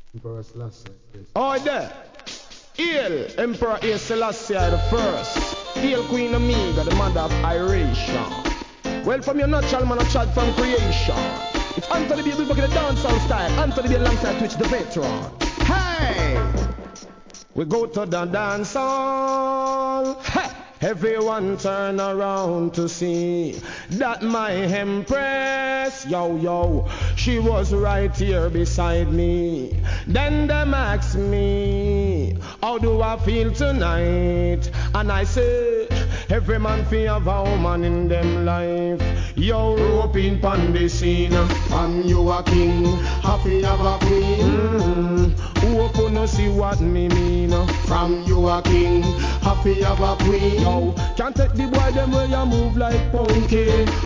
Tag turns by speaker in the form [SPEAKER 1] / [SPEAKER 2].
[SPEAKER 1] Emperor Selassie. Yes.
[SPEAKER 2] Oh, there. Hail, Emperor Haile Selassie the first. Hail Queen Omega, the mother of Iration. Well, from your natural man, a child from creation. It's Anthony B. Back in the dancehall style. Anthony B. alongside Twitch, the veteran. Hey! We go to the dance hall. Hey! Everyone turn around to see that my empress, yo yo, she was right here beside me. Then them ask me, how do I feel tonight? And I say, every man feel have a woman in them life. Yo, roping pon the scene, and you a king, happy have a queen. Who open to see what me mean? From you a king, happy have a queen. Yo, can't take the boy them way you move like punky.